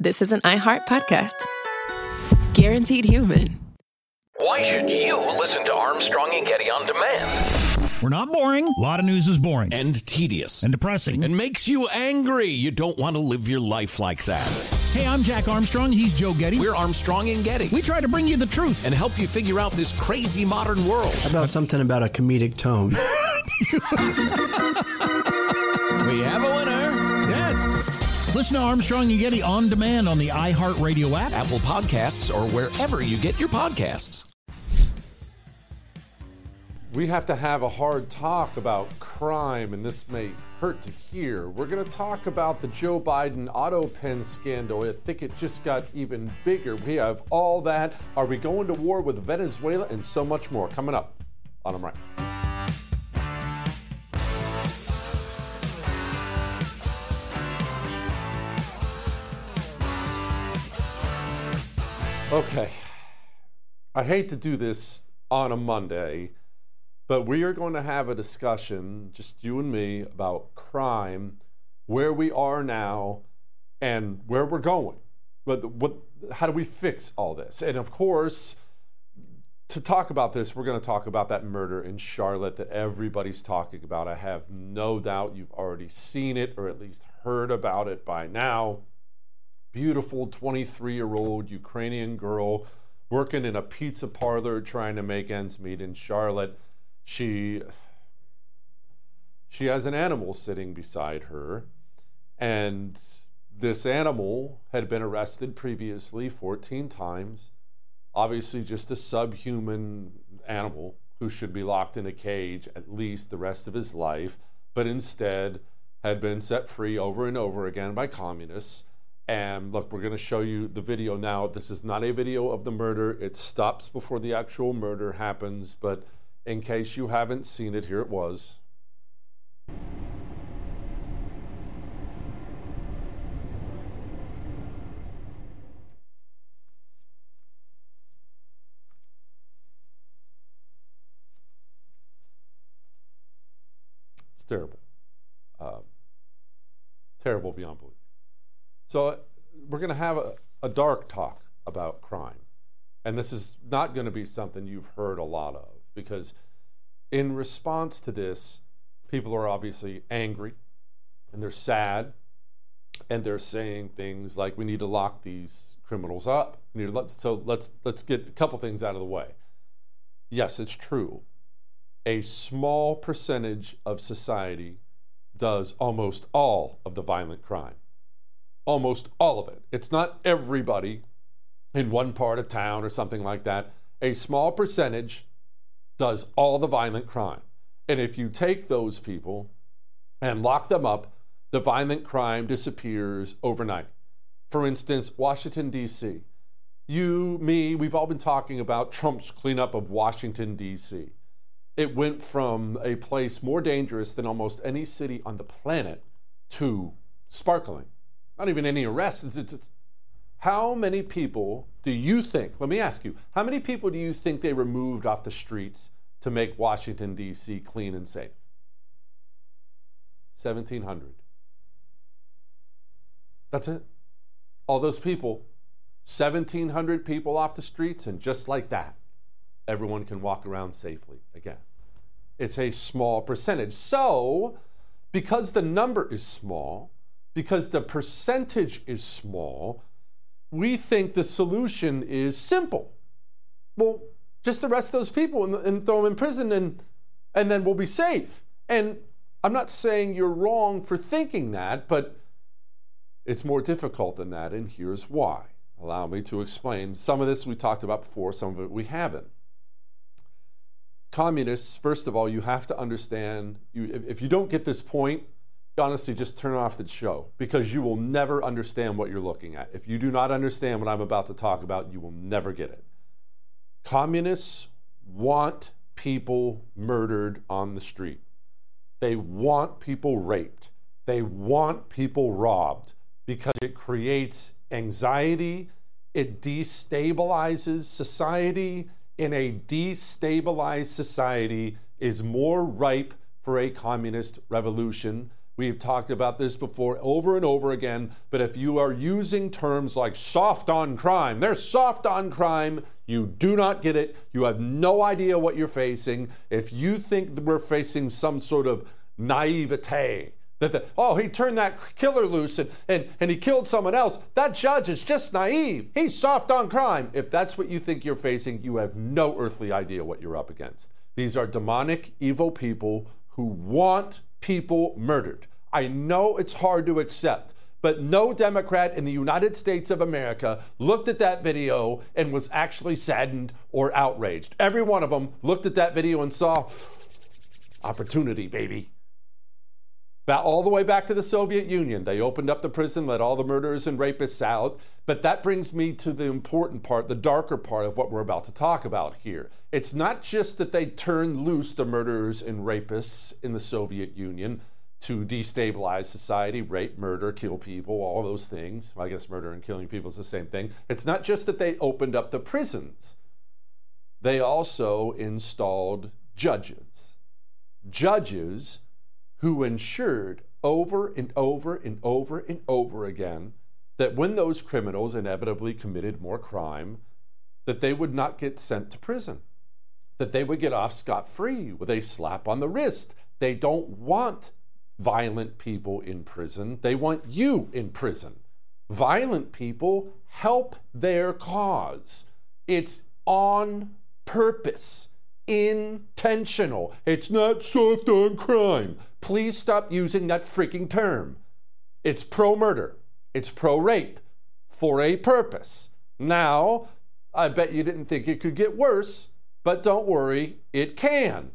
this is an iHeart podcast. Guaranteed human. Why should you listen to Armstrong and Getty on demand? We're not boring. A lot of news is boring. And tedious. And depressing. And makes you angry. You don't want to live your life like that. Hey, I'm Jack Armstrong. He's Joe Getty. We're Armstrong and Getty. We try to bring you the truth. And help you figure out this crazy modern world. How about something about a comedic tone? We have a winner. Yes. Listen to Armstrong and Getty on demand on the iHeartRadio app, Apple Podcasts, or wherever you get your podcasts. We have to have a hard talk about crime, and this may hurt to hear. We're going to talk about the Joe Biden auto pen scandal. I think it just got even bigger. We have all that. Are we going to war with Venezuela? And so much more coming up. Bottom right. Okay, I hate to do this on a Monday, but we are going to have a discussion, just you and me, about crime, where we are now, and where we're going. How do we fix all this? And of course, to talk about this, we're going to talk about that murder in Charlotte that everybody's talking about. I have no doubt you've already seen it, or at least heard about it by now. Beautiful 23-year-old Ukrainian girl working in a pizza parlor trying to make ends meet in Charlotte. She has an animal sitting beside her, and this animal had been arrested previously 14 times. Obviously just a subhuman animal who should be locked in a cage at least the rest of his life, but instead had been set free over and over again by communists. And look, we're going to show you the video now. This is not a video of the murder. It stops before the actual murder happens. But in case you haven't seen it, here it was. It's terrible. Terrible beyond belief. So we're going to have a dark talk about crime. And this is not going to be something you've heard a lot of, because in response to this, people are obviously angry and they're sad, and they're saying things like, we need to lock these criminals up. So let's get a couple things out of the way. Yes, it's true. A small percentage of society does almost all of the violent crime. Almost all of it. It's not everybody in one part of town or something like that. A small percentage does all the violent crime. And if you take those people and lock them up, the violent crime disappears overnight. For instance, Washington, D.C. You, me, we've all been talking about Trump's cleanup of Washington, D.C. It went from a place more dangerous than almost any city on the planet to sparkling. Not even any arrests. How many people do you think, let me ask you, how many people do you think they removed off the streets to make Washington, D.C. clean and safe? 1,700. That's it. All those people, 1,700 people off the streets, and just like that, everyone can walk around safely again. It's a small percentage. So, because the number is small, because the percentage is small, we think the solution is simple. Well, just arrest those people and throw them in prison, and then we'll be safe. And I'm not saying you're wrong for thinking that, but it's more difficult than that, and here's why. Allow me to explain. Some of this we talked about before, some of it we haven't. Communists, first of all, you have to understand, if you don't get this point, honestly, just turn off the show, because you will never understand what you're looking at. If you do not understand what I'm about to talk about, you will never get it. Communists want people murdered on the street. They want people raped. They want people robbed, because it creates anxiety. It destabilizes society. In a destabilized society is more ripe for a communist revolution, We've talked about this before over and over again, but if you are using terms like soft on crime, they're soft on crime, you do not get it. You have no idea what you're facing. If you think that we're facing some sort of naivete, he turned that killer loose and he killed someone else, that judge is just naive. He's soft on crime. If that's what you think you're facing, you have no earthly idea what you're up against. These are demonic, evil people who want people murdered. I know it's hard to accept, but no Democrat in the United States of America looked at that video and was actually saddened or outraged. Every one of them looked at that video and saw opportunity, baby. All the way back to the Soviet Union. They opened up the prison, let all the murderers and rapists out. But that brings me to the important part, the darker part of what we're about to talk about here. It's not just that they turned loose the murderers and rapists in the Soviet Union to destabilize society, rape, murder, kill people, all those things. I guess murder and killing people is the same thing. It's not just that they opened up the prisons. They also installed judges. Judges who ensured over and over and over and over again that when those criminals inevitably committed more crime, that they would not get sent to prison, that they would get off scot-free with a slap on the wrist. They don't want violent people in prison. They want you in prison. Violent people help their cause. It's on purpose. Intentional. It's not soft on crime. Please stop using that freaking term. It's pro-murder. It's pro-rape for a purpose. Now, I bet you didn't think it could get worse, but don't worry, it can.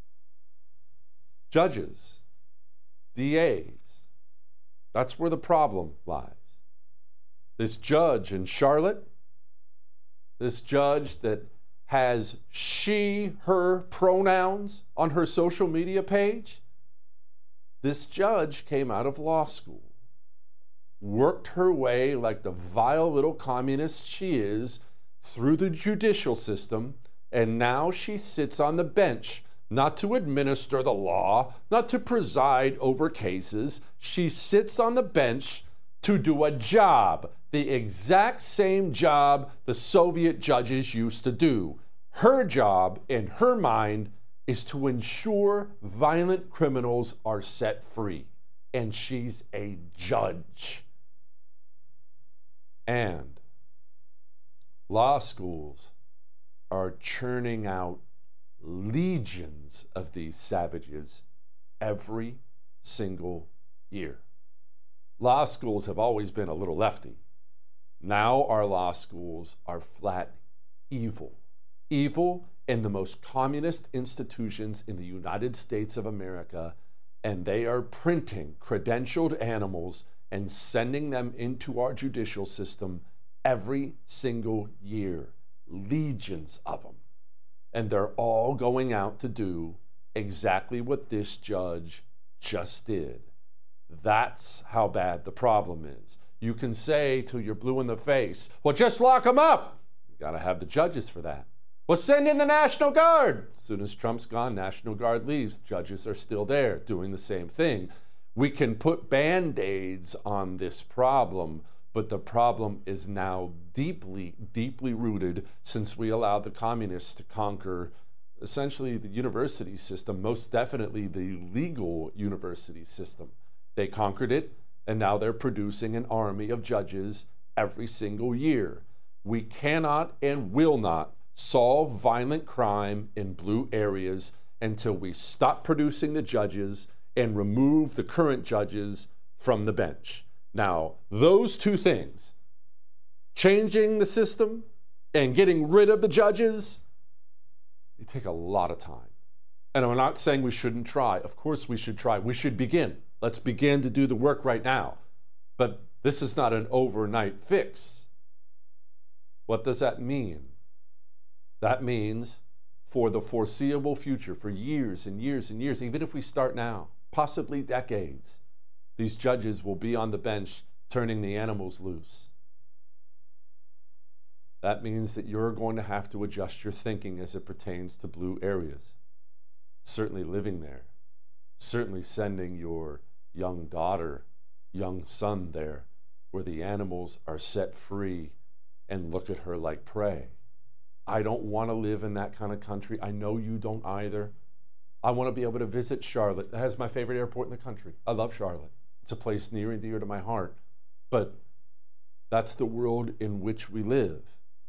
Judges, DAs, that's where the problem lies. This judge in Charlotte, this judge that has she, her pronouns on her social media page. This judge came out of law school, worked her way like the vile little communist she is through the judicial system, and now she sits on the bench, not to administer the law, not to preside over cases. She sits on the bench to do a job, the exact same job the Soviet judges used to do. Her job, in her mind, is to ensure violent criminals are set free. And she's a judge. And law schools are churning out legions of these savages every single year. Law schools have always been a little lefty. Now our law schools are flat evil. Evil in the most communist institutions in the United States of America, and they are printing credentialed animals and sending them into our judicial system every single year. Legions of them. And they're all going out to do exactly what this judge just did. That's how bad the problem is. You can say till you're blue in the face, well, just lock them up. You got to have the judges for that. Well, send in the National Guard. As soon as Trump's gone, National Guard leaves. Judges are still there doing the same thing. We can put Band-Aids on this problem, but the problem is now deeply, deeply rooted since we allowed the communists to conquer essentially the university system, most definitely the legal university system. They conquered it, and now they're producing an army of judges every single year. We cannot and will not solve violent crime in blue areas until we stop producing the judges and remove the current judges from the bench. Now, those two things, changing the system and getting rid of the judges, they take a lot of time. And I'm not saying we shouldn't try. Of course we should try. We should begin. Let's begin to do the work right now. But this is not an overnight fix. What does that mean? That means for the foreseeable future, for years and years and years, even if we start now, possibly decades, these judges will be on the bench turning the animals loose. That means that you're going to have to adjust your thinking as it pertains to blue areas. Certainly living there. Certainly sending your young daughter, young son there, where the animals are set free and look at her like prey. I don't want to live in that kind of country. I know you don't either. I want to be able to visit Charlotte. That has my favorite airport in the country. I love Charlotte. It's a place near and dear to my heart. But that's the world in which we live.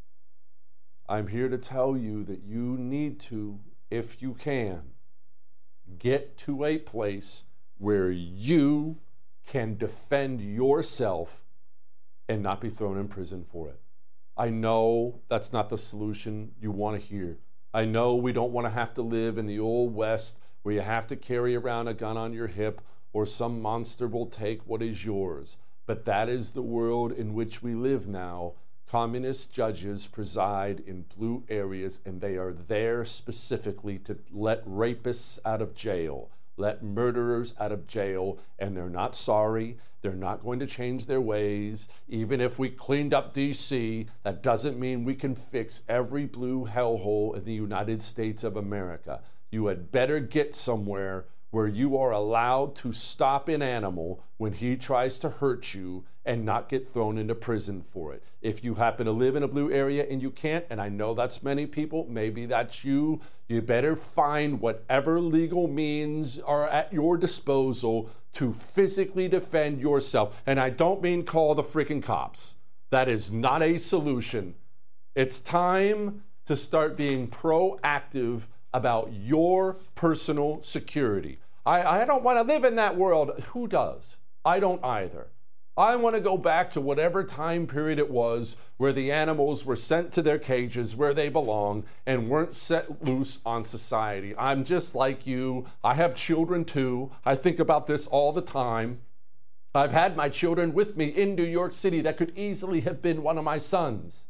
I'm here to tell you that you need to, if you can, get to a place where you can defend yourself and not be thrown in prison for it. I know that's not the solution you want to hear. I know we don't want to have to live in the old West where you have to carry around a gun on your hip or some monster will take what is yours. But that is the world in which we live now. Communist judges preside in blue areas, and they are there specifically to let rapists out of jail, let murderers out of jail, and they're not sorry. They're not going to change their ways. Even if we cleaned up D.C., that doesn't mean we can fix every blue hellhole in the United States of America. You had better get somewhere where you are allowed to stop an animal when he tries to hurt you and not get thrown into prison for it. If you happen to live in a blue area and you can't, and I know that's many people, maybe that's you, you better find whatever legal means are at your disposal to physically defend yourself. And I don't mean call the freaking cops. That is not a solution. It's time to start being proactive about your personal security. I don't want to live in that world. Who does? I don't either. I want to go back to whatever time period it was where the animals were sent to their cages where they belong and weren't set loose on society. I'm just like you. I have children too. I think about this all the time. I've had my children with me in New York City. That could easily have been one of my sons.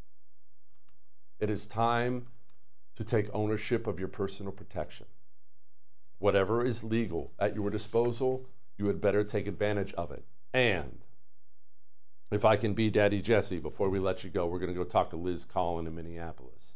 It is time to take ownership of your personal protection. Whatever is legal at your disposal, you had better take advantage of it. And if I can be Daddy Jesse, before we let you go, we're going to go talk to Liz Collin in Minneapolis.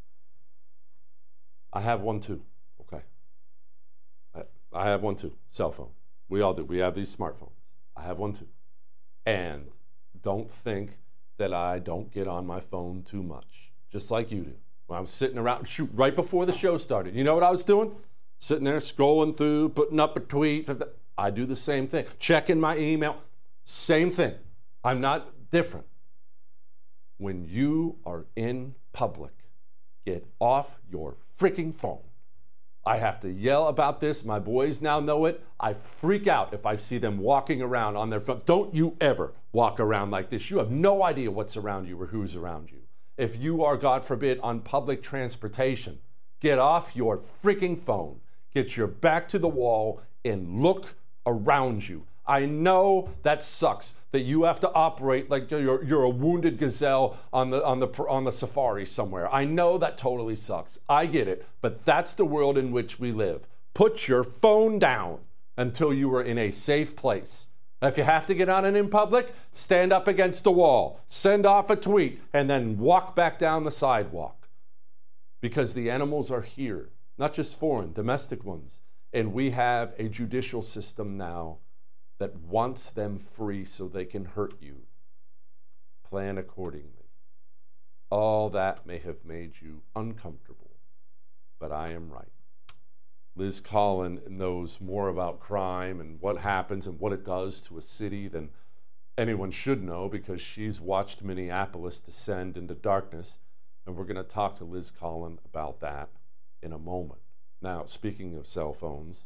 I have one too, okay? I have one too, cell phone. We all do. We have these smartphones. I have one too. And don't think that I don't get on my phone too much, just like you do. When I'm sitting around, shoot, right before the show started, you know what I was doing? Sitting there scrolling through, putting up a tweet. I do the same thing. Checking my email, same thing. I'm not different. When you are in public, get off your freaking phone. I have to yell about this. My boys now know it. I freak out if I see them walking around on their phone. Don't you ever walk around like this. You have no idea what's around you or who's around you. If you are, God forbid, on public transportation, get off your freaking phone. Get your back to the wall and look around you. I know that sucks, that you have to operate like you're a wounded gazelle on the safari somewhere. I know that totally sucks. I get it, but that's the world in which we live. Put your phone down until you are in a safe place. If you have to get on it in public, stand up against the wall, send off a tweet, and then walk back down the sidewalk. Because the animals are here, not just foreign, domestic ones. And we have a judicial system now that wants them free so they can hurt you. Plan accordingly. All that may have made you uncomfortable, but I am right. Liz Collin knows more about crime and what happens and what it does to a city than anyone should know, because she's watched Minneapolis descend into darkness, and we're going to talk to Liz Collin about that in a moment. Now, speaking of cell phones,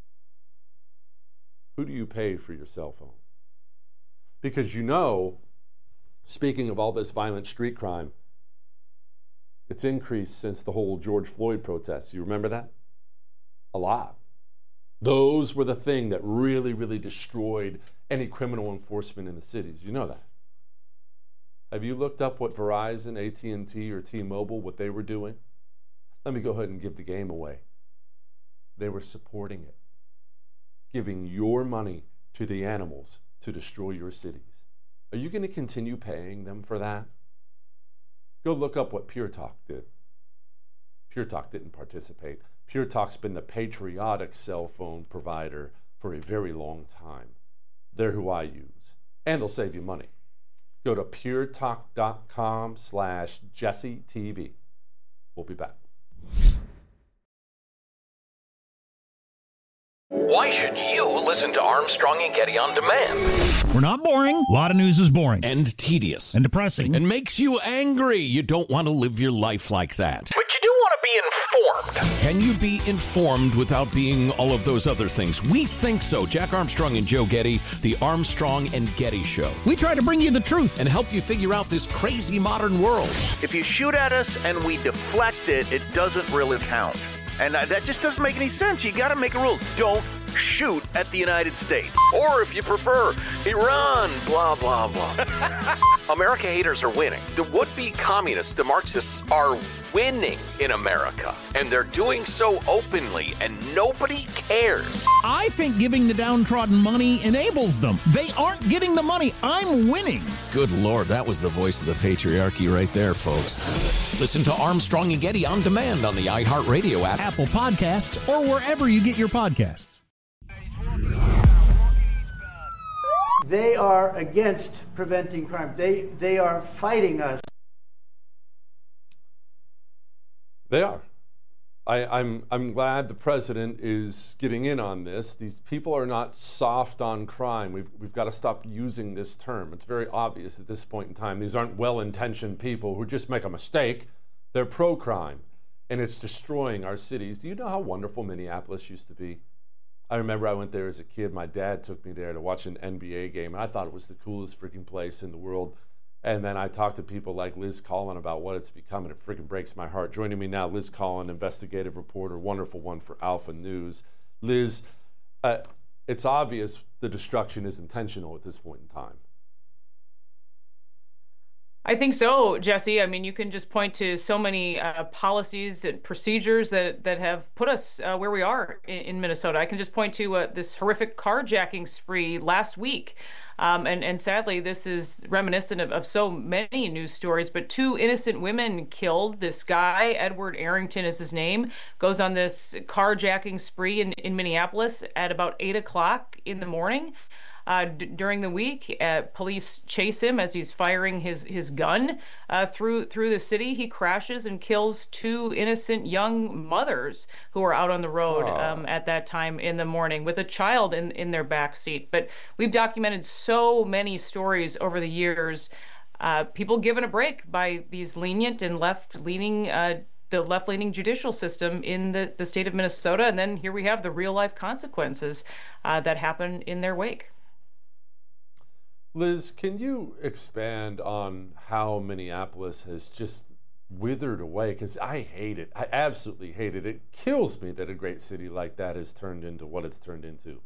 who do you pay for your cell phone? Because you know, speaking of all this violent street crime, it's increased since the whole George Floyd protests. You remember that? A lot. Those were the thing that really, really destroyed any criminal enforcement in the cities. You know that. Have you looked up what Verizon, AT&T, or T-Mobile, what they were doing? Let me go ahead and give the game away. They were supporting it, giving your money to the animals to destroy your cities. Are you going to continue paying them for that? Go look up what Pure Talk did. Pure Talk didn't participate. Pure Talk's been the patriotic cell phone provider for a very long time. They're who I use, and they'll save you money. Go to puretalk.com/JesseTV. We'll be back. Why should you listen to Armstrong and Getty on demand? We're not boring. A lot of news is boring And tedious. and depressing. And makes you angry. You don't want to live your life like that. But you do want to be informed. Can you be informed without being all of those other things? We think so. Jack Armstrong and Joe Getty, the Armstrong and Getty Show. We try to bring you the truth. And help you figure out this crazy modern world. If you shoot at us and we deflect it, it doesn't really count. And that just doesn't make any sense. You got to make a rule. Don't shoot at the United States. Or if you prefer, Iran, blah, blah, blah. America haters are winning. The would-be communists, the Marxists, are winning in America. And they're doing so openly, and nobody cares. I think giving the downtrodden money enables them. They aren't getting the money. I'm winning. Good Lord, that was the voice of the patriarchy right there, folks. Listen to Armstrong and Getty on demand on the iHeartRadio app, Apple Podcasts, or wherever you get your podcasts. They are against preventing crime. They are fighting us. They are. I'm glad the president is getting in on this. These people are not soft on crime. We've got to stop using this term. It's very obvious at this point in time. These aren't well-intentioned people who just make a mistake. They're pro-crime, and it's destroying our cities. Do you know how wonderful Minneapolis used to be? I remember I went there as a kid. My dad took me there to watch an NBA game, and I thought it was the coolest freaking place in the world. And then I talked to people like Liz Collin about what it's become, and it freaking breaks my heart. Joining me now, Liz Collin, investigative reporter, wonderful one for Alpha News. Liz, it's obvious the destruction is intentional at this point in time. I think so, Jesse. I mean, you can just point to so many policies and procedures that have put us where we are in Minnesota. I can just point to this horrific carjacking spree last week. And sadly, this is reminiscent of so many news stories, but 2 innocent women killed. This guy, Edward Arrington is his name, goes on this carjacking spree in Minneapolis at about 8 o'clock in the morning. During the week, police chase him as he's firing his gun through the city. He crashes and kills 2 innocent young mothers who are out on the road at that time in the morning with a child in their back seat. But we've documented so many stories over the years, people given a break by these lenient and left-leaning the left-leaning judicial system in the state of Minnesota. And then here we have the real-life consequences that happen in their wake. Liz, can you expand on how Minneapolis has just withered away? Because I hate it. I absolutely hate it. It kills me that a great city like that has turned into what it's turned into.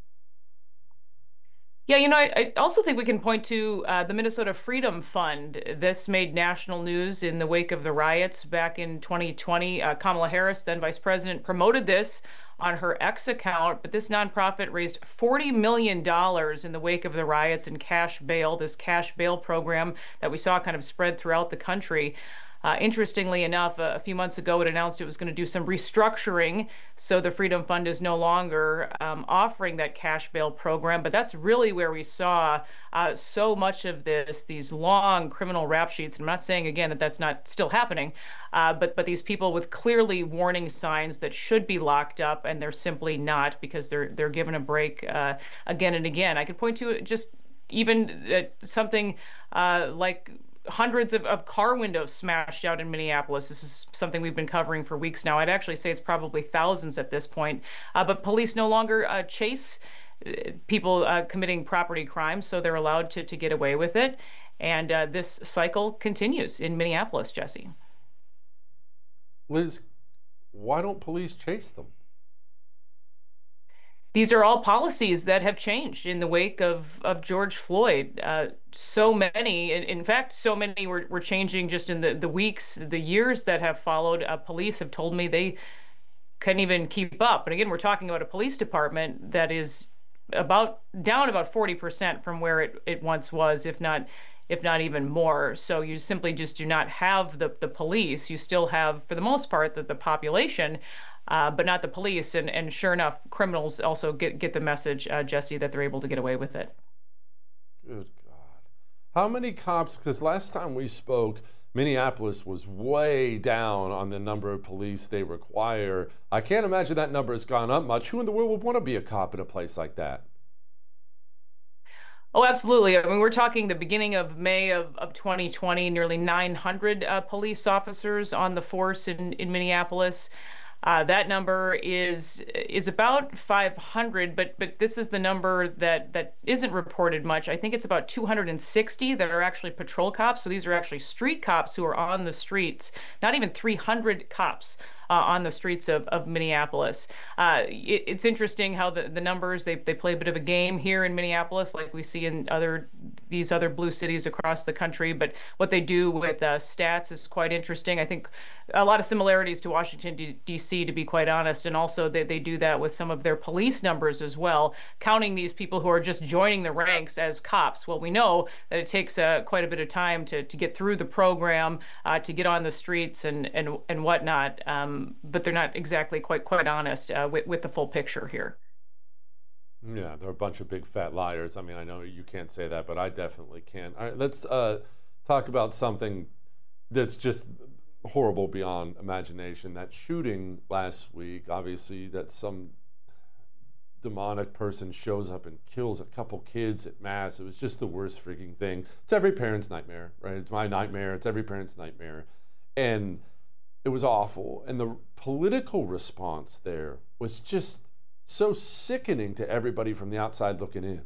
Yeah, you know, I also think we can point to the Minnesota Freedom Fund. This made national news in the wake of the riots back in 2020. Kamala Harris, then vice president, promoted this on her X account, but this nonprofit raised $40 million in the wake of the riots in cash bail, this cash bail program that we saw kind of spread throughout the country. Interestingly enough, a few months ago, it announced it was going to do some restructuring, so the Freedom Fund is no longer offering that cash bail program. But that's really where we saw so much of these long criminal rap sheets. And I'm not saying, again, that that's not still happening, but these people with clearly warning signs that should be locked up, and they're simply not because they're given a break again and again. I could point to just even something like hundreds of car windows smashed out in Minneapolis. This is something we've been covering for weeks now. I'd actually say it's probably thousands at this point. But police no longer chase people committing property crimes, so they're allowed to get away with it. And this cycle continues in Minneapolis, Jesse. Liz, why don't police chase them? These are all policies that have changed in the wake of George Floyd. So many, in fact, so many were changing just in the weeks, the years that have followed. Police have told me they couldn't even keep up. And again, we're talking about a police department that is down about 40% from where it once was, if not even more. So you simply just do not have the police. You still have, for the most part, the population. but not the police. And sure enough, criminals also get the message, Jesse, that they're able to get away with it. Good God. How many cops, because last time we spoke, Minneapolis was way down on the number of police they require. I can't imagine that number has gone up much. Who in the world would want to be a cop in a place like that? Oh, absolutely. I mean, we're talking the beginning of May of 2020, nearly 900 police officers on the force in Minneapolis. That number is about 500, but this is the number that isn't reported much. I think it's about 260 that are actually patrol cops. So these are actually street cops who are on the streets, not even 300 cops on the streets of Minneapolis. It's interesting how the numbers, they play a bit of a game here in Minneapolis, like we see in these other blue cities across the country. But what they do with stats is quite interesting. I think a lot of similarities to Washington, D.C., to be quite honest. And also they do that with some of their police numbers as well, counting these people who are just joining the ranks as cops. Well, we know that it takes quite a bit of time to get through the program, to get on the streets and whatnot. But they're not exactly quite honest with the full picture here. Yeah, they're a bunch of big fat liars. I mean, I know you can't say that, but I definitely can. All right, let's talk about something that's just horrible beyond imagination. That shooting last week, obviously, that some demonic person shows up and kills a couple kids at mass. It was just the worst freaking thing. It's every parent's nightmare, right? It's my nightmare. It's every parent's nightmare. And it was awful. And the political response there was just so sickening to everybody from the outside looking in.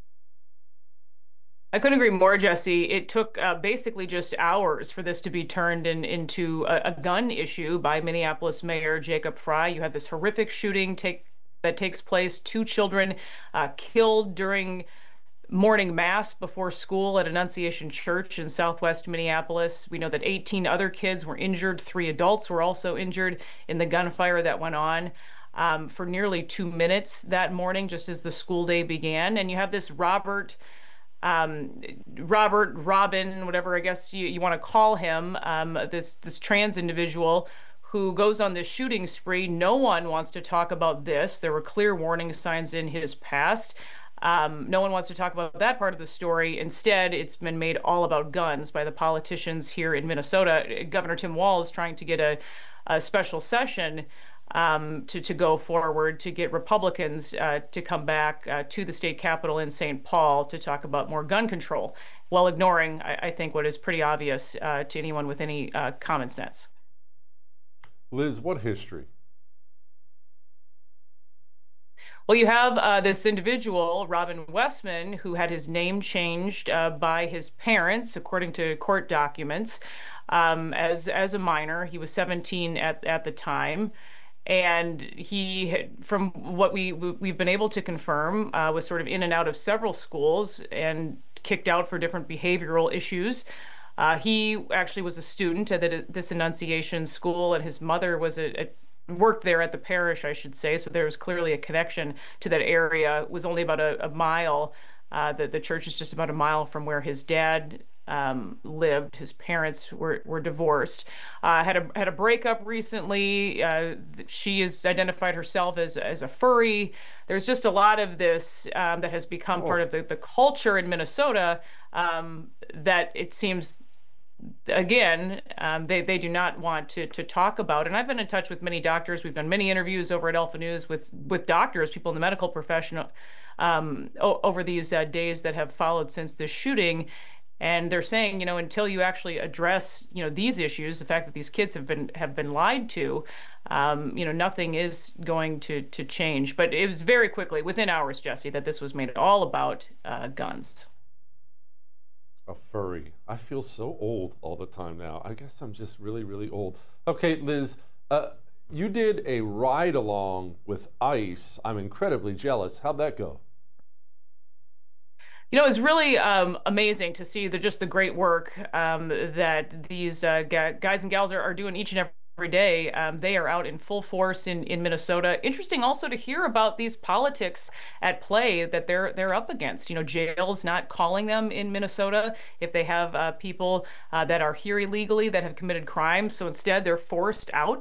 I couldn't agree more, Jesse. It took basically just hours for this to be turned into a gun issue by Minneapolis Mayor Jacob Frey. You had this horrific shooting that takes place, 2 children killed during morning mass before school at Annunciation Church in southwest Minneapolis. We know that 18 other kids were injured. 3 adults were also injured in the gunfire that went on for nearly 2 minutes that morning, just as the school day began. And you have this Robin, whatever I guess you want to call him, this trans individual who goes on this shooting spree. No one wants to talk about this. There were clear warning signs in his past. No one wants to talk about that part of the story. Instead, it's been made all about guns by the politicians here in Minnesota. Governor Tim Walz trying to get a special session to go forward to get Republicans to come back to the state capitol in St. Paul to talk about more gun control, while ignoring, I think, what is pretty obvious to anyone with any common sense. Liz, what history? Well, you have this individual, Robin Westman, who had his name changed by his parents, according to court documents, as a minor. He was 17 at the time. And he, from what we've been able to confirm, was sort of in and out of several schools and kicked out for different behavioral issues. He actually was a student at this Annunciation school, and his mother was worked there at the parish, I should say. So there was clearly a connection to that area. It was only about a mile. The church is just about a mile from where his dad lived. His parents were divorced. Had a breakup recently. She has identified herself as a furry. There's just a lot of this that has become part of the culture in Minnesota that it seems, again, they do not want to talk about. And I've been in touch with many doctors. We've done many interviews over at Alpha News with doctors, people in the medical profession, over these days that have followed since this shooting. And they're saying, until you actually address, these issues, the fact that these kids have been lied to, nothing is going to change. But it was very quickly, within hours, Jesse, that this was made all about guns. A furry. I feel so old all the time now. I guess I'm just really, really old. Okay, Liz, you did a ride along with ICE. I'm incredibly jealous. How'd that go? It was really amazing to see the great work that these guys and gals are doing each and every day. They are out in full force in Minnesota. Interesting also to hear about these politics at play that they're up against. Jails not calling them in Minnesota if they have people that are here illegally that have committed crimes. So instead they're forced out.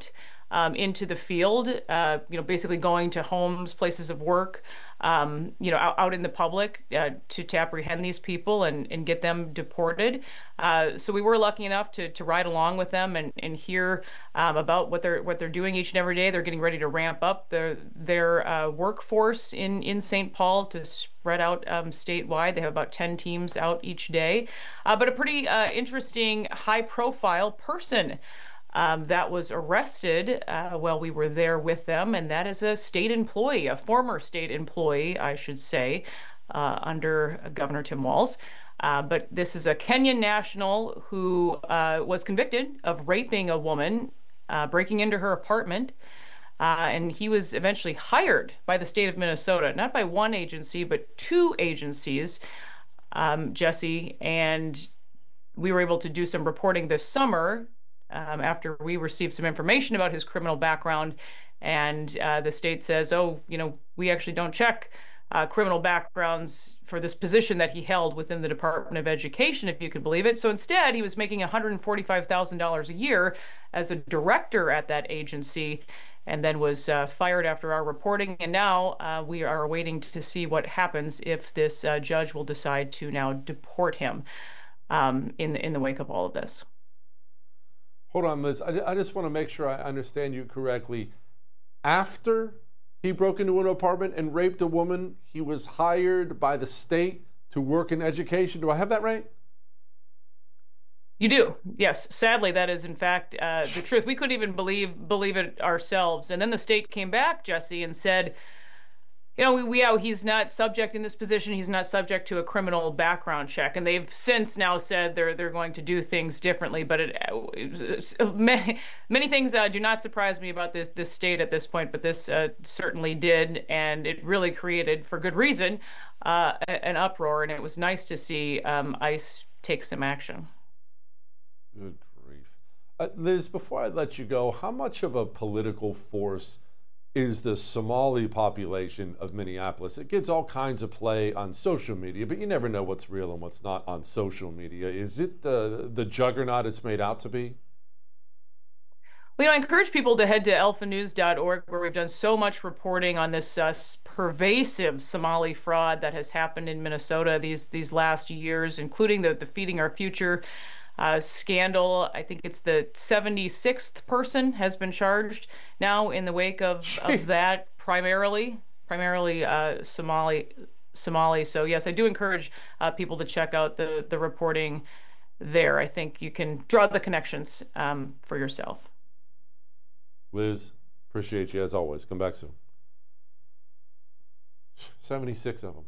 into the field, basically going to homes, places of work, out in the public to apprehend these people and get them deported. So we were lucky enough to ride along with them and hear about what they're doing each and every day. They're getting ready to ramp up their workforce in St. Paul to spread out statewide. They have about 10 teams out each day. But a pretty interesting, high-profile person that was arrested while we were there with them, and that is a state employee, a former state employee, I should say, under Governor Tim Walz. But this is a Kenyan national who was convicted of raping a woman, breaking into her apartment, and he was eventually hired by the state of Minnesota, not by one agency, but two agencies, Jesse, and we were able to do some reporting this summer after we received some information about his criminal background, and the state says, we actually don't check criminal backgrounds for this position that he held within the Department of Education, if you could believe it. So instead, he was making $145,000 a year as a director at that agency, and then was fired after our reporting. And now we are waiting to see what happens if this judge will decide to now deport him in the wake of all of this. Hold on, Liz. I just want to make sure I understand you correctly. After he broke into an apartment and raped a woman, he was hired by the state to work in education. Do I have that right? You do. Yes. Sadly, that is in fact the truth. We couldn't even believe it ourselves. And then the state came back, Jesse, and said, he's not subject in this position. He's not subject to a criminal background check. And they've since now said they're going to do things differently. But many things do not surprise me about this state at this point. But this certainly did, and it really created, for good reason, an uproar. And it was nice to see ICE take some action. Good grief, Liz. Before I let you go, how much of a political force is the Somali population of Minneapolis? It gets all kinds of play on social media, but you never know what's real and what's not on social media. Is it the juggernaut it's made out to be? Well, I encourage people to head to alphanews.org, where we've done so much reporting on this pervasive Somali fraud that has happened in Minnesota these last years, including the Feeding Our Future scandal. I think it's the 76th person has been charged now in the wake of that, primarily Somali. So yes, I do encourage people to check out the reporting there. I think you can draw the connections for yourself. Liz, appreciate you as always. Come back soon. 76 of them.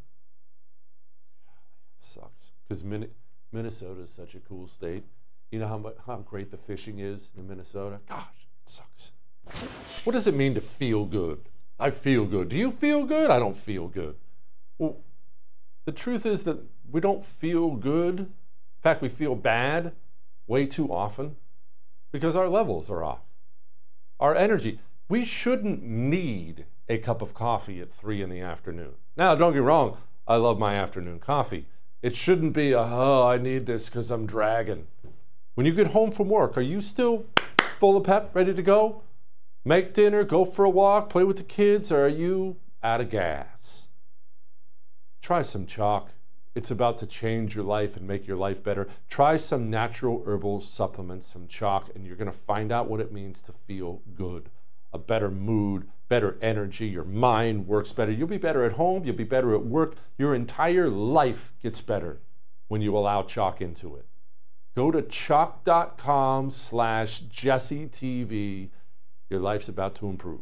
It sucks because Minnesota is such a cool state. You know how great the fishing is in Minnesota? Gosh, it sucks. What does it mean to feel good? I feel good. Do you feel good? I don't feel good. Well, the truth is that we don't feel good. In fact, we feel bad way too often because our levels are off. Our energy. We shouldn't need a cup of coffee at 3 in the afternoon. Now, don't get me wrong. I love my afternoon coffee. It shouldn't be I need this because I'm dragging. When you get home from work, are you still full of pep, ready to go? Make dinner, go for a walk, play with the kids, or are you out of gas? Try some chalk. It's about to change your life and make your life better. Try some natural herbal supplements, some chalk, and you're going to find out what it means to feel good. A better mood, better energy, your mind works better. You'll be better at home, you'll be better at work. Your entire life gets better when you allow chalk into it. Go to chalk.com/JesseTV. Your life's about to improve.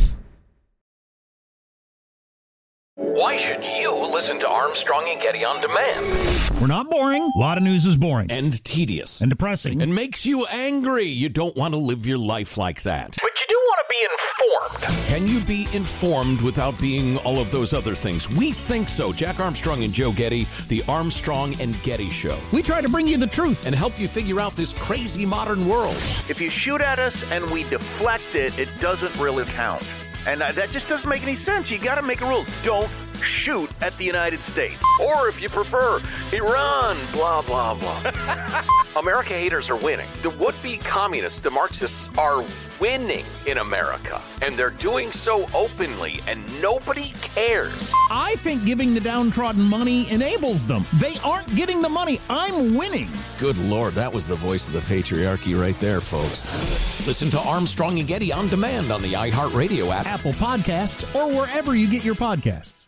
Why should you listen to Armstrong and Getty on demand? We're not boring. A lot of news is boring. And tedious. And depressing. And makes you angry. You don't want to live your life like that. But you do want to be informed. Can you be informed without being all of those other things? We think so. Jack Armstrong and Joe Getty, the Armstrong and Getty Show. We try to bring you the truth and help you figure out this crazy modern world. If you shoot at us and we deflect it, it doesn't really count. And that just doesn't make any sense. You got to make a rule. Don't shoot at the United States. Or if you prefer, Iran, blah, blah, blah. America haters are winning. The would-be communists, the Marxists, are winning in America. And they're doing so openly, and nobody cares. I think giving the downtrodden money enables them. They aren't getting the money. I'm winning. Good Lord, that was the voice of the patriarchy right there, folks. Listen to Armstrong and Getty on demand on the iHeartRadio app, Apple Podcasts, or wherever you get your podcasts.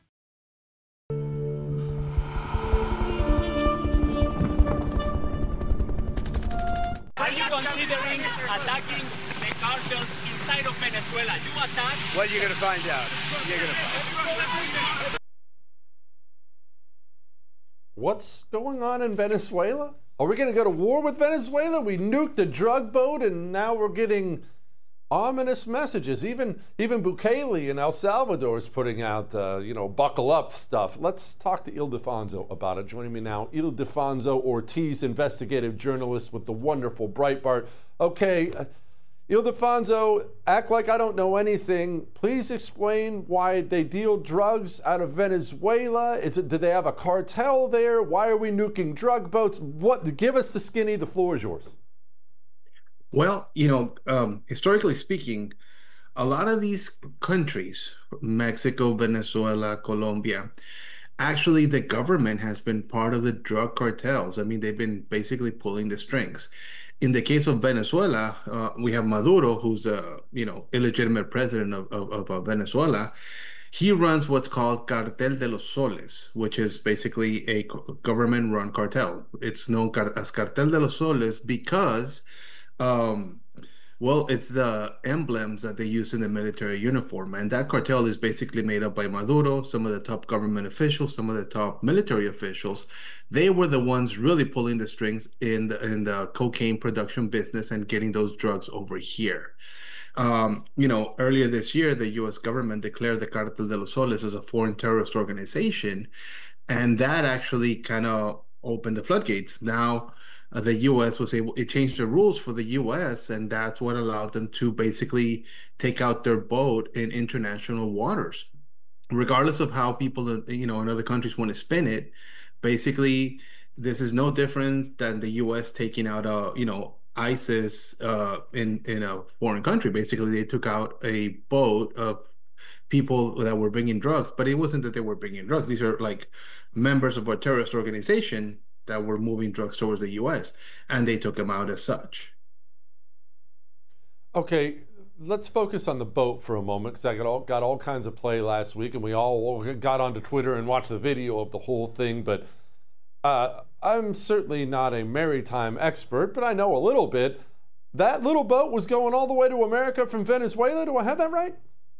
Are you considering attacking the cartels inside of Venezuela? You attack? Well, you're going to find out. You're going to find out. What's going on in Venezuela? Are we going to go to war with Venezuela? We nuked the drug boat, and now we're getting ominous messages. Even Bukele in El Salvador is putting out, buckle up stuff. Let's talk to Ildefonso about it. Joining me now, Ildefonso Ortiz, investigative journalist with the wonderful Breitbart. Okay, Ildefonso, act like I don't know anything. Please explain why they deal drugs out of Venezuela. Do they have a cartel there? Why are we nuking drug boats? Give us the skinny. The floor is yours. Well, historically speaking, a lot of these countries, Mexico, Venezuela, Colombia, actually the government has been part of the drug cartels. I mean, they've been basically pulling the strings. In the case of Venezuela, we have Maduro, who's a illegitimate president of Venezuela. He runs what's called Cartel de los Soles, which is basically a government-run cartel. It's known as Cartel de los Soles because it's the emblems that they use in the military uniform. And that cartel is basically made up by Maduro, some of the top government officials, some of the top military officials. They were the ones really pulling the strings in the cocaine production business and getting those drugs over here. Earlier this year, the U.S. government declared the Cartel de los Soles as a foreign terrorist organization. And that actually kind of opened the floodgates. Now, the U.S. it changed the rules for the U.S., and that's what allowed them to basically take out their boat in international waters. Regardless of how people, in other countries want to spin it, basically, this is no different than the U.S. taking out ISIS in a foreign country. Basically, they took out a boat of people that were bringing drugs, but it wasn't that they were bringing drugs. These are like members of a terrorist organization that were moving drugs towards the U.S., and they took them out as such. Okay, let's focus on the boat for a moment, because I got all kinds of play last week, and we all got onto Twitter and watched the video of the whole thing. But I'm certainly not a maritime expert, but I know a little bit. That little boat was going all the way to America from Venezuela. Do I have that right?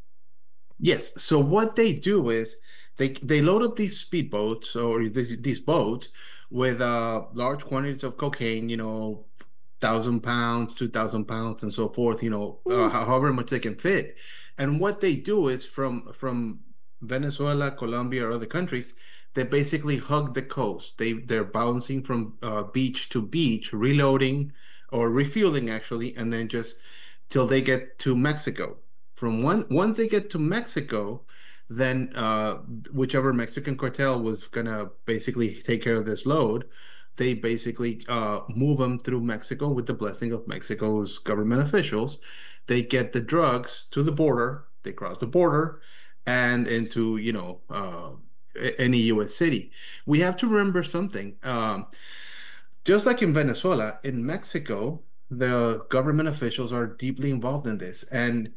Yes. So what they do is they load up these speedboats or these boats with large quantities of cocaine, 1,000 pounds, 2,000 pounds, and so forth, however much they can fit. And what they do is from Venezuela, Colombia, or other countries, they basically hug the coast. They're bouncing from beach to beach, reloading or refueling actually, and then just till they get to Mexico. Once they get to Mexico, then whichever Mexican cartel was gonna basically take care of this load, they basically move them through Mexico with the blessing of Mexico's government officials. They get the drugs to the border, they cross the border, and into any U.S. city. We have to remember something. Just like in Venezuela, in Mexico, the government officials are deeply involved in this. And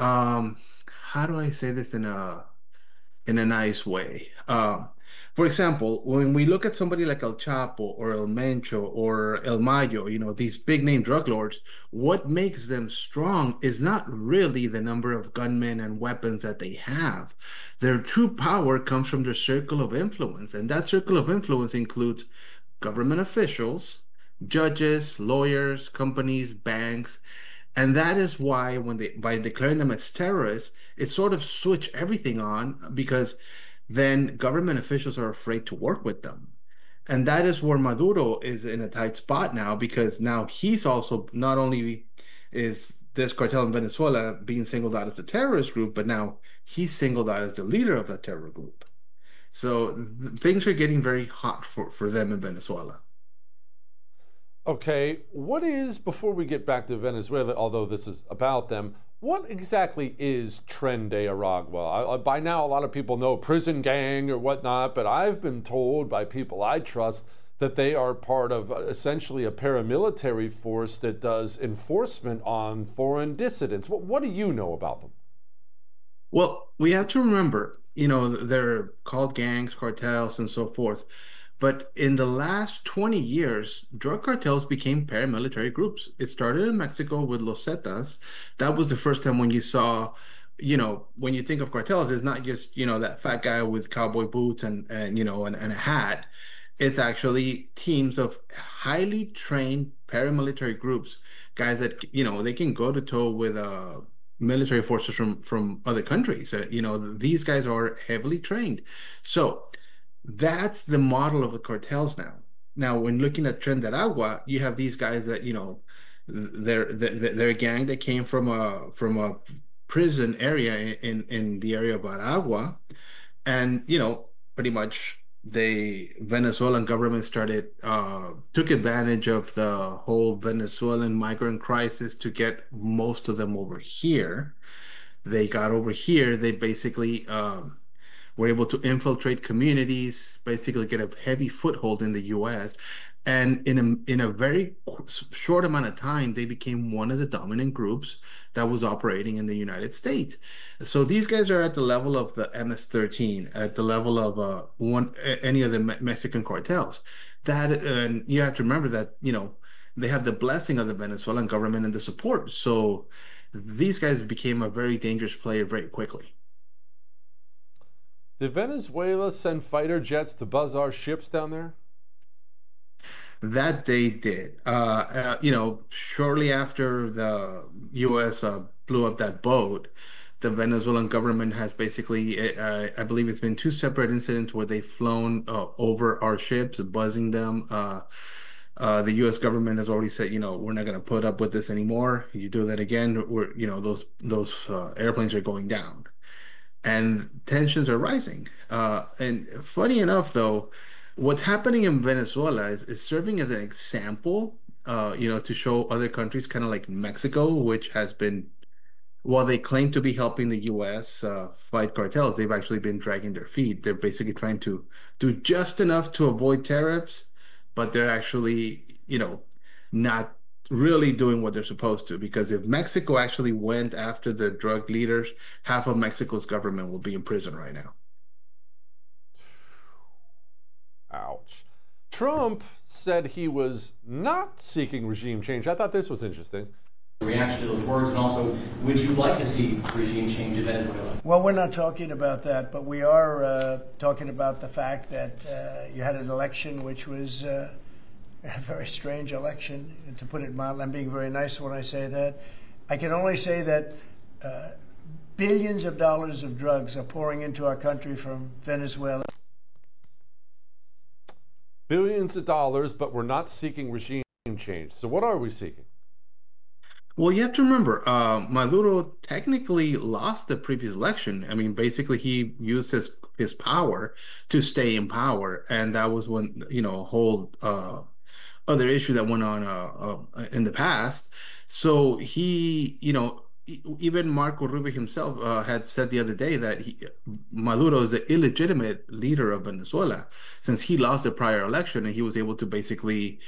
how do I say this in a nice way? For example, when we look at somebody like El Chapo or El Mencho or El Mayo, these big name drug lords, what makes them strong is not really the number of gunmen and weapons that they have. Their true power comes from their circle of influence. And that circle of influence includes government officials, judges, lawyers, companies, banks. And that is why by declaring them as terrorists, it sort of switched everything on, because then government officials are afraid to work with them. And that is where Maduro is in a tight spot now, because now he's also, not only is this cartel in Venezuela being singled out as the terrorist group, but now he's singled out as the leader of that terror group. So things are getting very hot for them in Venezuela. Okay, what is, before we get back to Venezuela, although this is about them, what exactly is Tren de Aragua? By now, a lot of people know prison gang or whatnot, but I've been told by people I trust that they are part of essentially a paramilitary force that does enforcement on foreign dissidents. What do you know about them? Well, we have to remember, they're called gangs, cartels, and so forth. But in the last 20 years, drug cartels became paramilitary groups. It started in Mexico with Los Zetas. That was the first time when you saw, when you think of cartels, it's not just, that fat guy with cowboy boots and a hat. It's actually teams of highly trained paramilitary groups, guys that, they can go to toe with military forces from other countries. These guys are heavily trained. So that's the model of the cartels now. Now, when looking at Tren de Aragua, you have these guys that, they're a gang that came from a prison area in the area of Aragua. And, pretty much the Venezuelan government took advantage of the whole Venezuelan migrant crisis to get most of them over here. They got over here. They basically were able to infiltrate communities, basically get a heavy foothold in the U.S. And in a very short amount of time, they became one of the dominant groups that was operating in the United States. So these guys are at the level of the MS-13, at the level of any of the Mexican cartels. And you have to remember that, they have the blessing of the Venezuelan government and the support. So these guys became a very dangerous player very quickly. Did Venezuela send fighter jets to buzz our ships down there? That they did. Shortly after the U.S. Blew up that boat, the Venezuelan government has basically, I believe it's been two separate incidents where they've flown over our ships, buzzing them. The U.S. government has already said, we're not going to put up with this anymore. You do that again, those airplanes are going down. And tensions are rising. And funny enough, though, what's happening in Venezuela is serving as an example, to show other countries, kind of like Mexico, which has been, while they claim to be helping the U.S. Fight cartels, they've actually been dragging their feet. They're basically trying to do just enough to avoid tariffs, but they're actually, not really doing what they're supposed to, because if Mexico actually went after the drug leaders, half of Mexico's government will be in prison right now. Ouch. Trump said he was not seeking regime change. I thought this was interesting. Reaction to those words, and also, would you like to see regime change in Venezuela? Well, we're not talking about that, but we are talking about the fact that you had an election which was a very strange election, to put it mildly. I'm being very nice when I say that. I can only say that billions of dollars of drugs are pouring into our country from Venezuela. Billions of dollars, but we're not seeking regime change. So what are we seeking? Well, you have to remember, Maduro technically lost the previous election. I mean, basically, he used his power to stay in power, and that was when, a whole other issue that went on in the past. So he, even Marco Rubio himself had said the other day that Maduro is the illegitimate leader of Venezuela, since he lost the prior election and he was able to basically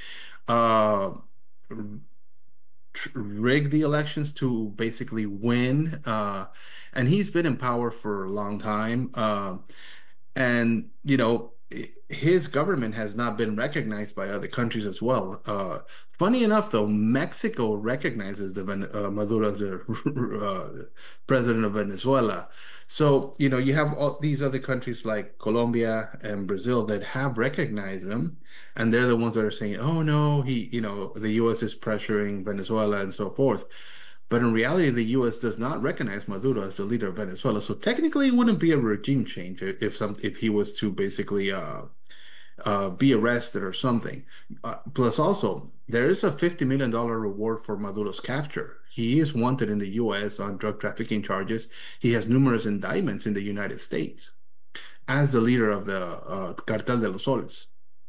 rig the elections to basically win. And he's been in power for a long time. And, his government has not been recognized by other countries as well. Funny enough, though, Mexico recognizes Maduro as the president of Venezuela. So, you have all these other countries like Colombia and Brazil that have recognized him, and they're the ones that are saying, oh, no, the U.S. is pressuring Venezuela and so forth. But in reality, the U.S. does not recognize Maduro as the leader of Venezuela. So technically, it wouldn't be a regime change if he was to basically be arrested or something. Plus, also, there is a $50 million reward for Maduro's capture. He is wanted in the U.S. on drug trafficking charges. He has numerous indictments in the United States. as the leader of the Cartel de los Soles.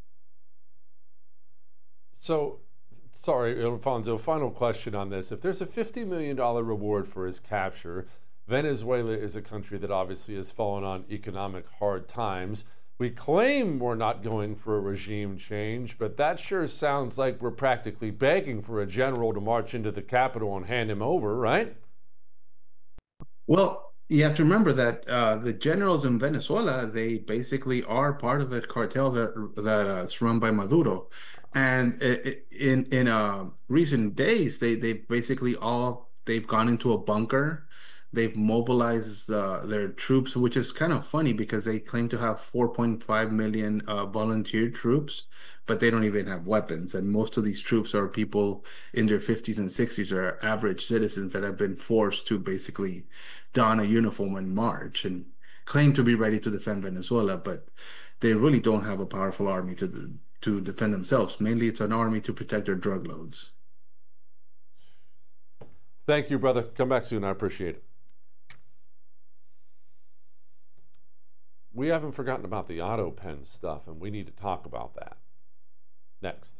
So, sorry, Alfonso, final question on this. If there's a $50 million reward for his capture, Venezuela is a country that obviously has fallen on economic hard times. We claim we're not going for a regime change, but that sure sounds like we're practically begging for a general to march into the capital and hand him over, right? Well, you have to remember that the generals in Venezuela, they basically are part of the cartel that's run by Maduro. And in recent days, they've gone into a bunker. They've mobilized their troops, which is kind of funny because they claim to have 4.5 million volunteer troops, but they don't even have weapons. And most of these troops are people in their 50s and 60s, or average citizens that have been forced to basically don a uniform and march and claim to be ready to defend Venezuela, but they really don't have a powerful army to defend themselves. Mainly it's an army to protect their drug loads. Thank you, brother. Come back soon. I appreciate it. We haven't forgotten about the auto pen stuff, and we need to talk about that. Next.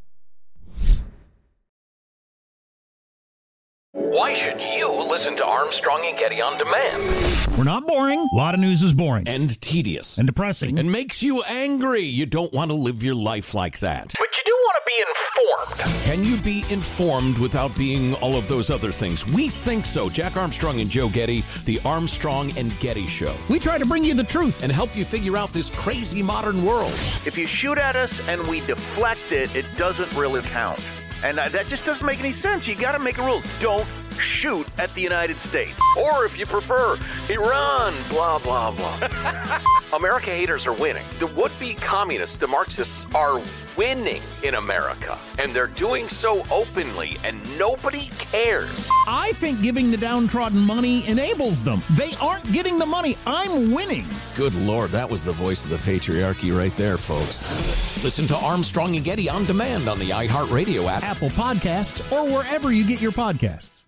Why should you listen to Armstrong and Getty on demand? We're not boring. A lot of news is boring. And tedious. And depressing. And makes you angry. You don't want to live your life like that. But you do want to be informed. Can you be informed without being all of those other things? We think so. Jack Armstrong and Joe Getty, the Armstrong and Getty Show. We try to bring you the truth and help you figure out this crazy modern world. If you shoot at us and we deflect it, it doesn't really count. And that just doesn't make any sense. You got to make a rule. Don't shoot at the United States. Or if you prefer, Iran, blah, blah, blah. America haters are winning. The would-be communists, the Marxists, are winning in America. And they're doing so openly, and nobody cares. I think giving the downtrodden money enables them. They aren't getting the money. I'm winning. Good Lord, that was the voice of the patriarchy right there, folks. Listen to Armstrong and Getty on demand on the iHeartRadio app, Apple Podcasts, or wherever you get your podcasts.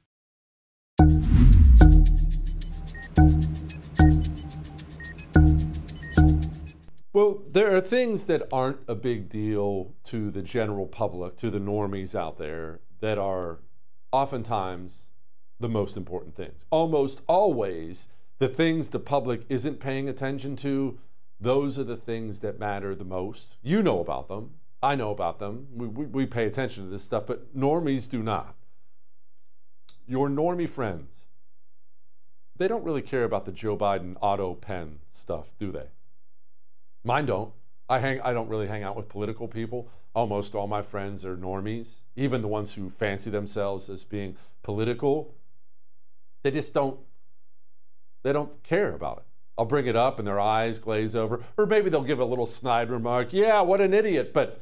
Well, there are things that aren't a big deal to the general public, to the normies out there, that are oftentimes the most important things. Almost always, the things the public isn't paying attention to, those are the things that matter the most. You know about them. I know about them. We pay attention to this stuff, but normies do not. Your normie friends, they don't really care about the Joe Biden auto pen stuff, do they? Mine don't. I don't really hang out with political people. Almost all my friends are normies, even the ones who fancy themselves as being political. They just don't care about it. I'll bring it up and their eyes glaze over, or maybe they'll give a little snide remark, yeah, what an idiot, but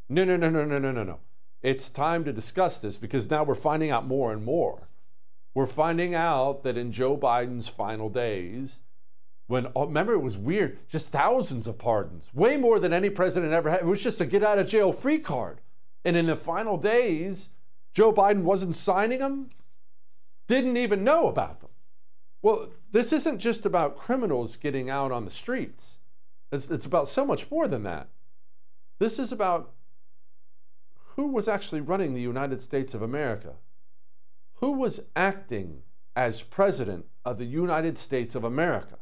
no. It's time to discuss this because now we're finding out more and more. We're finding out that in Joe Biden's final days, remember, it was weird, just thousands of pardons, way more than any president ever had. It was just a get out of jail free card. And in the final days, Joe Biden wasn't signing them, didn't even know about them. Well, this isn't just about criminals getting out on the streets. It's about so much more than that. This is about who was actually running the United States of America. Who was acting as president of the United States of America?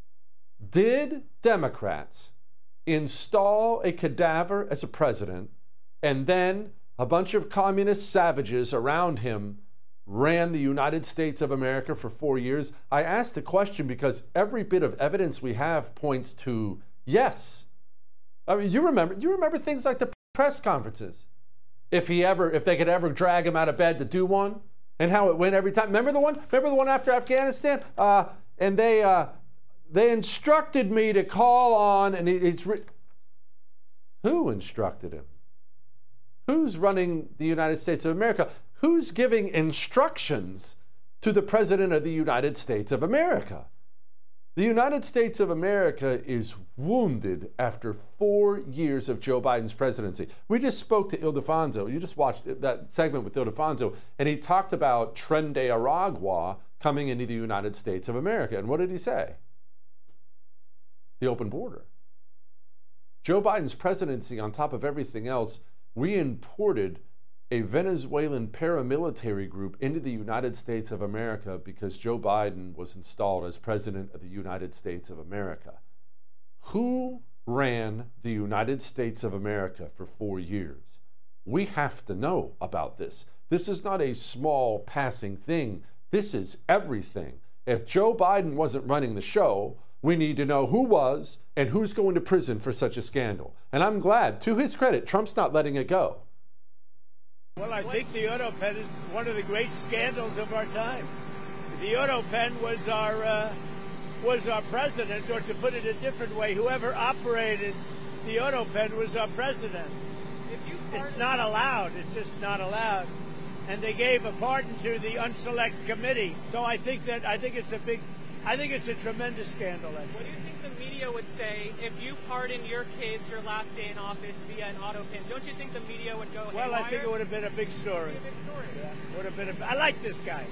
Did Democrats install a cadaver as a president, and then a bunch of communist savages around him ran the United States of America for 4 years? I asked the question because every bit of evidence we have points to yes. I mean, you remember things like the press conferences. If they could ever drag him out of bed to do one, and how it went every time. Remember the one after Afghanistan? And they instructed me to call on, and who instructed him? Who's running the United States of America? Who's giving instructions to the President of the United States of America? The United States of America is wounded after 4 years of Joe Biden's presidency. We just spoke to Ildefonso. You just watched that segment with Ildefonso, and he talked about Tren de Aragua coming into the United States of America. And what did he say? The open border. Joe Biden's presidency, on top of everything else, we imported a Venezuelan paramilitary group into the United States of America because Joe Biden was installed as president of the United States of America. Who ran the United States of America for 4 years? We have to know about this. This is not a small passing thing. This is everything. If Joe Biden wasn't running the show, we need to know who was and who's going to prison for such a scandal. And I'm glad, to his credit, Trump's not letting it go. Well, I think the auto pen is one of the great scandals of our time. The auto pen was our president, or to put it a different way, whoever operated the auto pen was our president. It's not allowed. It's just not allowed. And they gave a pardon to the unselect committee. So I think it's a tremendous scandal. What do you think the media would say if you pardoned your kids your last day in office via an auto pen? Don't you think the media would go haywire? Well, I think it would have been a big story. Yeah, would have been. I like this guy.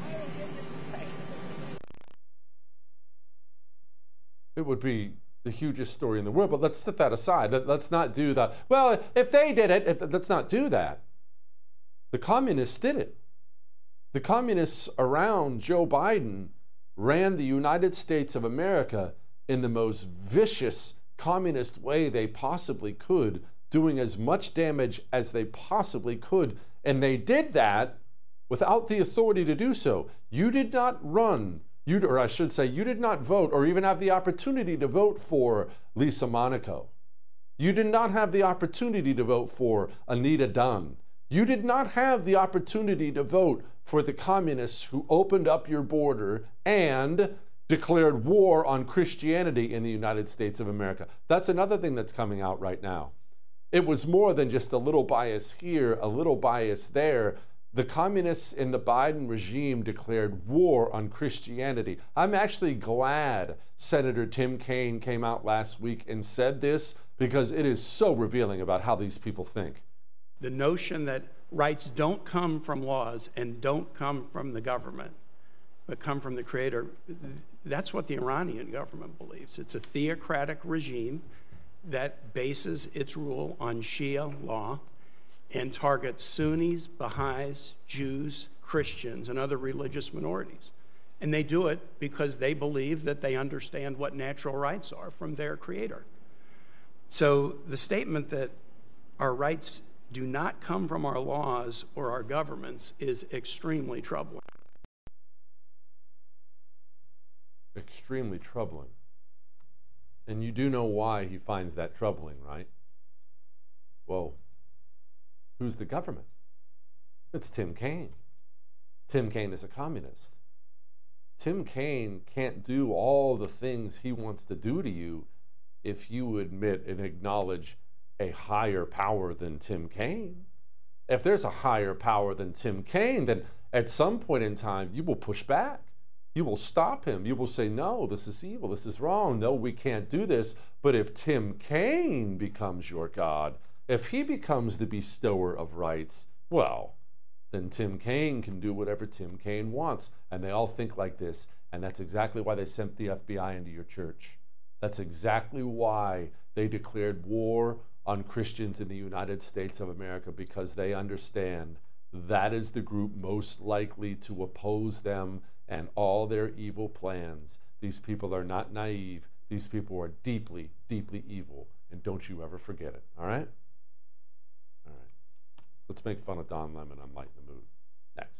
It would be the hugest story in the world, but let's set that aside. Let's not do that. Well, if they did it, let's not do that. The communists did it. The communists around Joe Biden ran the United States of America in the most vicious communist way they possibly could, doing as much damage as they possibly could. And they did that without the authority to do so. You did not run, you did not vote or even have the opportunity to vote for Lisa Monaco. You did not have the opportunity to vote for Anita Dunn. You did not have the opportunity to vote for the communists who opened up your border and declared war on Christianity in the United States of America. That's another thing that's coming out right now. It was more than just a little bias here, a little bias there. The communists in the Biden regime declared war on Christianity. I'm actually glad Senator Tim Kaine came out last week and said this, because it is so revealing about how these people think. The notion that rights don't come from laws and don't come from the government, but come from the Creator, that's what the Iranian government believes. It's a theocratic regime that bases its rule on Shia law and targets Sunnis, Baha'is, Jews, Christians, and other religious minorities. And they do it because they believe that they understand what natural rights are from their Creator. So the statement that our rights do not come from our laws or our governments is extremely troubling. Extremely troubling. And you do know why he finds that troubling, right? Well, who's the government? It's Tim Kaine. Tim Kaine is a communist. Tim Kaine can't do all the things he wants to do to you if you admit and acknowledge a higher power than Tim Kaine. If there's a higher power than Tim Kaine, then at some point in time, you will push back. You will stop him. You will say, no, this is evil. This is wrong. No, we can't do this. But if Tim Kaine becomes your God, if he becomes the bestower of rights, well, then Tim Kaine can do whatever Tim Kaine wants. And they all think like this. And that's exactly why they sent the FBI into your church. That's exactly why they declared war on Christians in the United States of America, because they understand that is the group most likely to oppose them and all their evil plans. These people are not naive. These people are deeply, deeply evil. And don't you ever forget it, all right? All right. Let's make fun of Don Lemon on Light in the Mood. Next.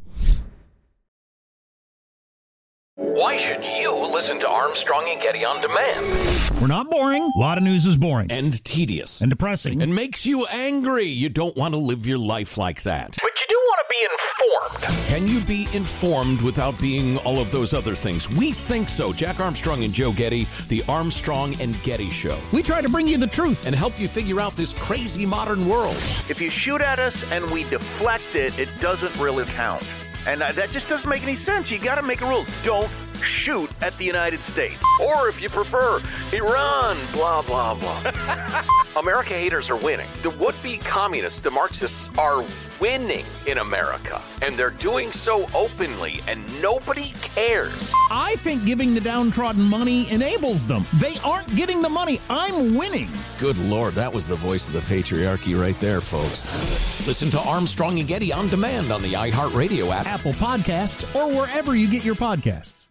Why should you listen to Armstrong and Getty on demand? We're not boring. A lot of news is boring. And tedious. And depressing. And makes you angry. You don't want to live your life like that. But you do want to be informed. Can you be informed without being all of those other things? We think so. Jack Armstrong and Joe Getty, the Armstrong and Getty Show. We try to bring you the truth and help you figure out this crazy modern world. If you shoot at us and we deflect it, it doesn't really count. And that just doesn't make any sense. You got to make a rule. Don't shoot at the United States. Or if you prefer, Iran, blah, blah, blah. America haters are winning. The would-be communists, the Marxists, are winning in America. And they're doing so openly, and nobody cares. I think giving the downtrodden money enables them. They aren't getting the money. I'm winning. Good Lord, that was the voice of the patriarchy right there, folks. Listen to Armstrong and Getty on demand on the iHeartRadio app, Apple Podcasts, or wherever you get your podcasts.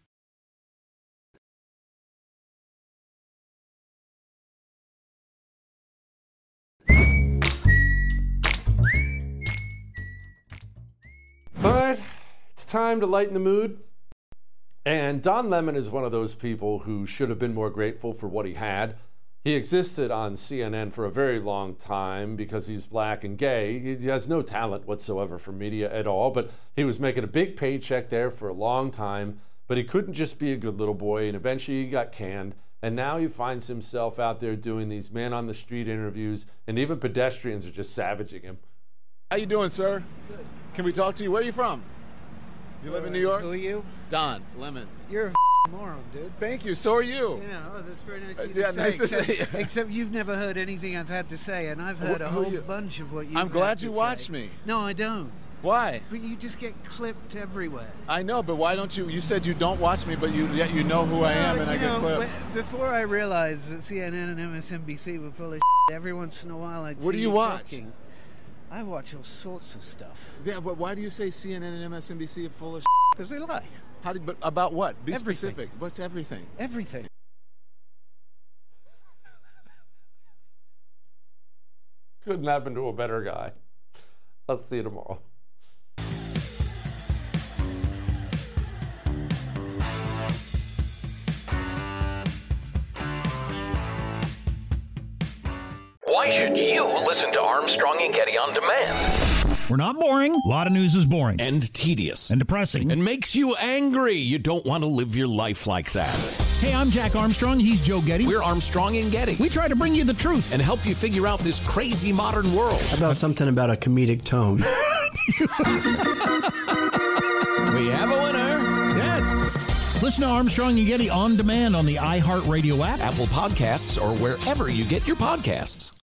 All right, it's time to lighten the mood. And Don Lemon is one of those people who should have been more grateful for what he had. He existed on CNN for a very long time because he's black and gay. He has no talent whatsoever for media at all, but he was making a big paycheck there for a long time. But he couldn't just be a good little boy, and eventually he got canned. And now he finds himself out there doing these man-on-the-street interviews, and even pedestrians are just savaging him. How you doing, sir? Good. Can we talk to you? Where are you from? You live in New York? Who are you? Don Lemon. You're a moron, dude. Thank you. So are you. Yeah, that's very nice of you yeah, to nice say. to see you. Except you've never heard anything I've had to say, and I've heard a whole bunch of what you've I'm glad had you to watched say. me. No, I don't. Why? But you just get clipped everywhere. I know, but why don't you? You said you don't watch me, but yet you know who I am, and I get clipped. Before I realized that CNN and MSNBC were full of shit, every once in a while I'd see What do you watch? Talking. I watch all sorts of stuff. Yeah, but why do you say CNN and MSNBC are full of shit? Because they lie. But about what? Be Everything. specific. What's everything? Everything. Couldn't happen to a better guy. Let's see you tomorrow. Why should you listen to Armstrong and Getty on demand? We're not boring. A lot of news is boring. And tedious. And depressing. And makes you angry. You don't want to live your life like that. Hey, I'm Jack Armstrong. He's Joe Getty. We're Armstrong and Getty. We try to bring you the truth. And help you figure out this crazy modern world. How about something about a comedic tone? We have a winner. Yes. Listen to Armstrong and Getty on demand on the iHeartRadio app, Apple Podcasts, or wherever you get your podcasts.